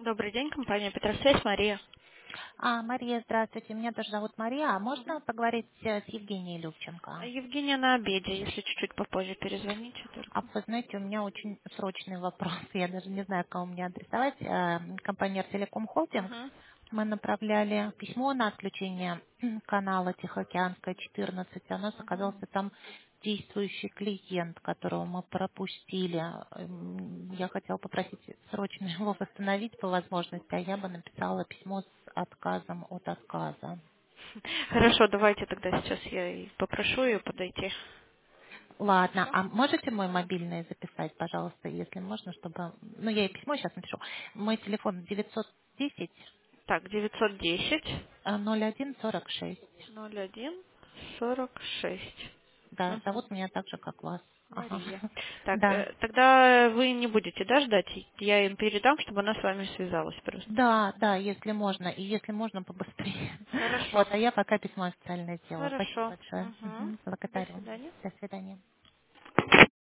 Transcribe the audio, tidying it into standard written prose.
Добрый день, компания Петросвязь, Мария. Мария, здравствуйте. Меня тоже зовут Мария. А можно Мгм. поговорить с Евгенией Любченко? Евгения на обеде, если чуть-чуть попозже перезвоните только. Вы знаете, у меня очень срочный вопрос. Я даже не знаю, кому мне адресовать. Компания Артелеком Холдинг. Мгм. Мы направляли письмо на отключение канала Тихоокеанская 14. У нас Мгм. оказался там действующий клиент, которого мы пропустили. Я хотела попросить срочно его восстановить по возможности, а я бы написала письмо с отказом от отказа. Хорошо, давайте тогда сейчас я и попрошу ее подойти. Ладно, Хорошо? а можете мой мобильный записать, пожалуйста, если можно, чтобы... Ну, я ей письмо сейчас напишу. Мой телефон 910 Так, 910 0146. 01 46. Да, Мгм. зовут меня так же, как вас. Ага. Мария. Так, Да. тогда вы не будете, да, ждать? Я им передам, чтобы она с вами связалась просто. Да, да, если можно, и если можно, побыстрее. Хорошо. Вот, а я пока письмо официальное сделаю. Спасибо Хорошо. большое. Угу. До Благодарю. свидания. До свидания.